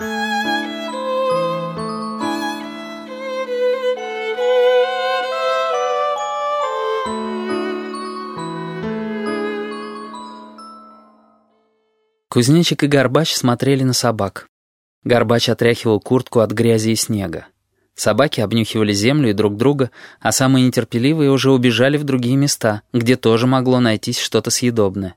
Кузнечик и Горбач смотрели на собак. Горбач отряхивал куртку от грязи и снега. Собаки обнюхивали землю и друг друга, а самые нетерпеливые уже убежали в другие места, где тоже могло найтись что-то съедобное.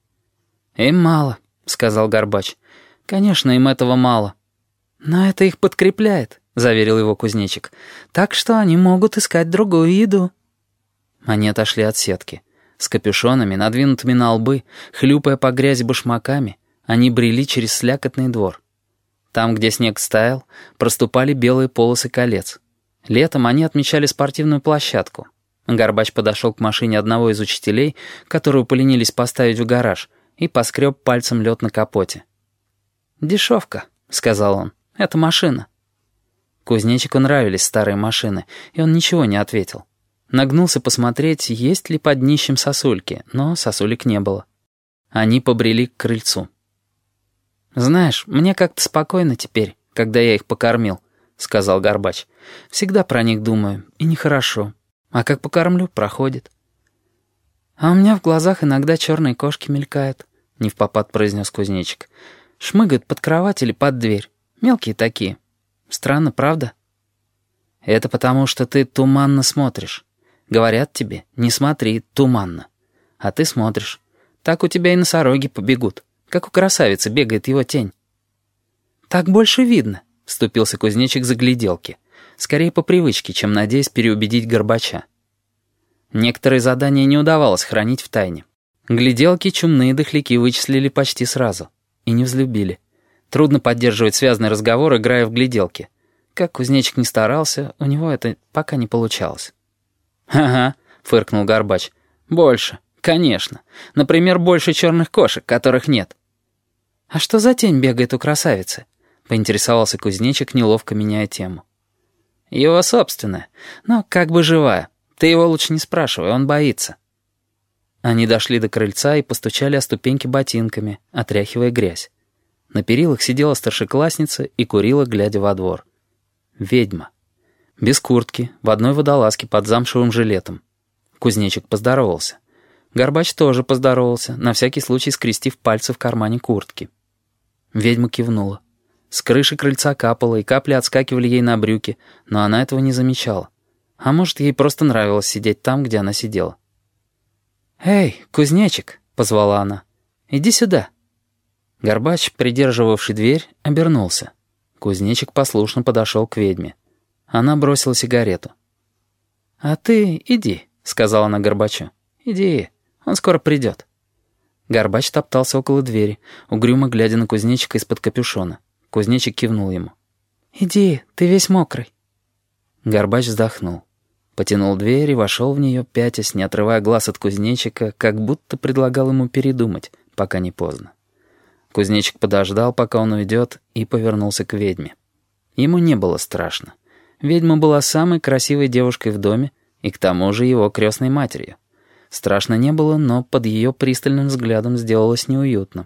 «Им мало», — сказал Горбач. «Конечно, им этого мало». «Но это их подкрепляет», — заверил его Кузнечик. «Так что они могут искать другую еду». Они отошли от сетки. С капюшонами, надвинутыми на лбы, хлюпая по грязи башмаками, они брели через слякотный двор. Там, где снег стаял, проступали белые полосы колец. Летом они отмечали спортивную площадку. Горбач подошел к машине одного из учителей, которую поленились поставить в гараж, и поскреб пальцем лед на капоте. «Дешевка», — сказал он, — «это машина». Кузнечику нравились старые машины, и он ничего не ответил. Нагнулся посмотреть, есть ли под днищем сосульки, но сосулек не было. Они побрели к крыльцу. «Знаешь, мне как-то спокойно теперь, когда я их покормил», — сказал Горбач. «Всегда про них думаю, и нехорошо. А как покормлю, проходит». «А у меня в глазах иногда черные кошки мелькают», — невпопад произнес Кузнечик. «Шмыгают под кровать или под дверь. Мелкие такие. Странно, правда?» «Это потому, что ты туманно смотришь. Говорят тебе, не смотри, туманно. А ты смотришь. Так у тебя и носороги побегут, как у красавицы бегает его тень». «Так больше видно», — вступился Кузнечик за гляделки. Скорее по привычке, чем надеясь переубедить Горбача. Некоторые задания не удавалось хранить в тайне. Гляделки чумные дохляки вычислили почти сразу. И не взлюбили. Трудно поддерживать связный разговор, играя в гляделки. Как Кузнечик не старался, у него это пока не получалось. «Ага», — фыркнул Горбач. «Больше, конечно. Например, больше черных кошек, которых нет». «А что за тень бегает у красавицы?» — поинтересовался Кузнечик, неловко меняя тему. «Его собственная, но как бы живая. Ты его лучше не спрашивай, он боится». Они дошли до крыльца и постучали о ступеньки ботинками, отряхивая грязь. На перилах сидела старшеклассница и курила, глядя во двор. Ведьма. Без куртки, в одной водолазке под замшевым жилетом. Кузнечик поздоровался. Горбач тоже поздоровался, на всякий случай скрестив пальцы в кармане куртки. Ведьма кивнула. С крыши крыльца капало, и капли отскакивали ей на брюки, но она этого не замечала. А может, ей просто нравилось сидеть там, где она сидела. «Эй, Кузнечик!» — позвала она. «Иди сюда». Горбач, придерживавший дверь, обернулся. Кузнечик послушно подошел к ведьме. Она бросила сигарету. «А ты иди», — сказала она Горбачу. «Иди, он скоро придет». Горбач топтался около двери, угрюмо глядя на Кузнечика из-под капюшона. Кузнечик кивнул ему. «Иди, ты весь мокрый». Горбач вздохнул. Потянул дверь и вошел в нее, пятясь, не отрывая глаз от Кузнечика, как будто предлагал ему передумать, пока не поздно. Кузнечик подождал, пока он уйдет, и повернулся к ведьме. Ему не было страшно. Ведьма была самой красивой девушкой в доме и к тому же его крестной матерью. Страшно не было, но под ее пристальным взглядом сделалось неуютно.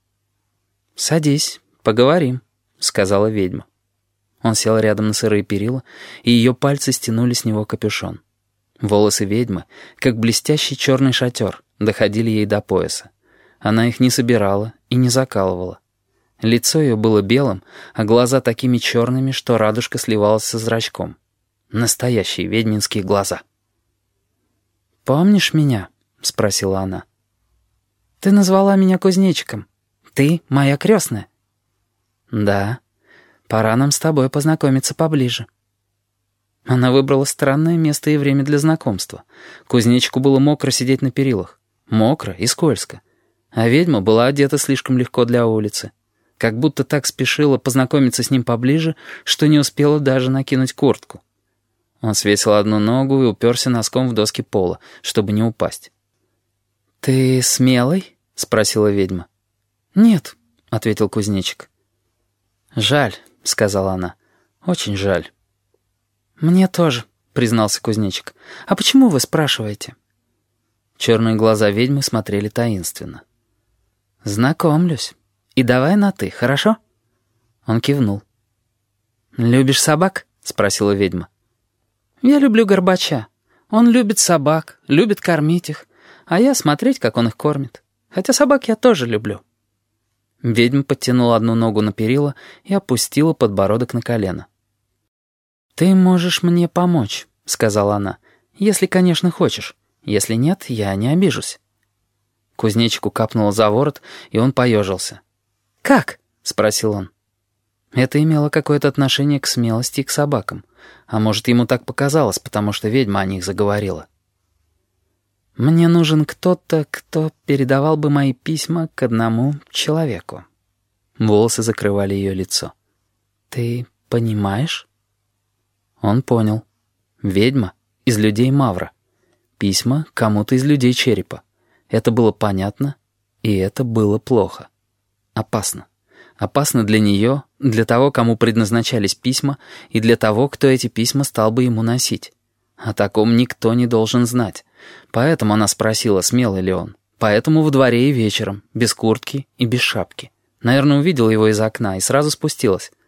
«Садись, поговорим», — сказала ведьма. Он сел рядом на сырые перила, и ее пальцы стянули с него капюшон. Волосы ведьмы, как блестящий черный шатер, доходили ей до пояса. Она их не собирала и не закалывала. Лицо ее было белым, а глаза такими черными, что радужка сливалась со зрачком. Настоящие ведьминские глаза. «Помнишь меня?» — спросила она. «Ты назвала меня Кузнечиком. Ты моя крестная». «Да. Пора нам с тобой познакомиться поближе». Она выбрала странное место и время для знакомства. Кузнечику было мокро сидеть на перилах. Мокро и скользко. А ведьма была одета слишком легко для улицы. Как будто так спешила познакомиться с ним поближе, что не успела даже накинуть куртку. Он свесил одну ногу и уперся носком в доски пола, чтобы не упасть. «Ты смелый?» — спросила ведьма. «Нет», — ответил Кузнечик. «Жаль», — сказала она. «Очень жаль». «Мне тоже», — признался Кузнечик. «А почему вы спрашиваете?» Черные глаза ведьмы смотрели таинственно. «Знакомлюсь. И давай на «ты», хорошо?» Он кивнул. «Любишь собак?» — спросила ведьма. «Я люблю Горбача. Он любит собак, любит кормить их, а я смотреть, как он их кормит. Хотя собак я тоже люблю». Ведьма подтянула одну ногу на перила и опустила подбородок на колено. «Ты можешь мне помочь», — сказала она, — «если, конечно, хочешь. Если нет, я не обижусь». Кузнечику капнуло за ворот, и он поежился. «Как?» — спросил он. Это имело какое-то отношение к смелости и к собакам. А может, ему так показалось, потому что ведьма о них заговорила. «Мне нужен кто-то, кто передавал бы мои письма к одному человеку». Волосы закрывали ее лицо. «Ты понимаешь?» Он понял. Ведьма из людей Мавра. Письма кому-то из людей Черепа. Это было понятно, и это было плохо. Опасно. Опасно для нее, для того, кому предназначались письма, и для того, кто эти письма стал бы ему носить. О таком никто не должен знать. Поэтому она спросила, смелый ли он. Поэтому во дворе и вечером, без куртки и без шапки. Наверное, увидела его из окна и сразу спустилась.